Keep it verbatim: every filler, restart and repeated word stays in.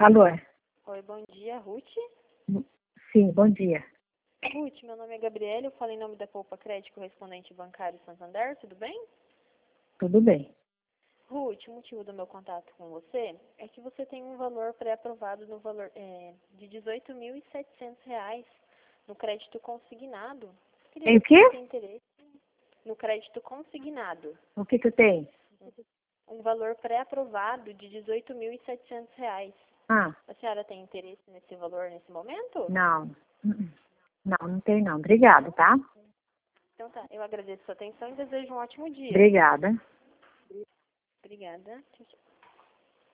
Alô? Oi, bom dia, Ruth. Sim, bom dia. Ruth, meu nome é Gabriela, eu falo em nome da Poupa Crédito Correspondente Bancário Santander, tudo bem? Tudo bem. Ruth, o motivo do meu contato com você é que você tem um valor pré-aprovado no valor é, de dezoito mil e setecentos reais no crédito consignado. Queria Tem o ver se você quê? tem interesse no crédito consignado. O que que eu tenho? Um valor pré-aprovado de dezoito mil e setecentos reais. Ah, A senhora tem interesse nesse valor nesse momento? não. Uh-uh. Não, não tem não. Obrigada, tá? Então tá, eu agradeço a sua atenção e desejo um ótimo dia. Obrigada. Obrigada. Tchau, tchau.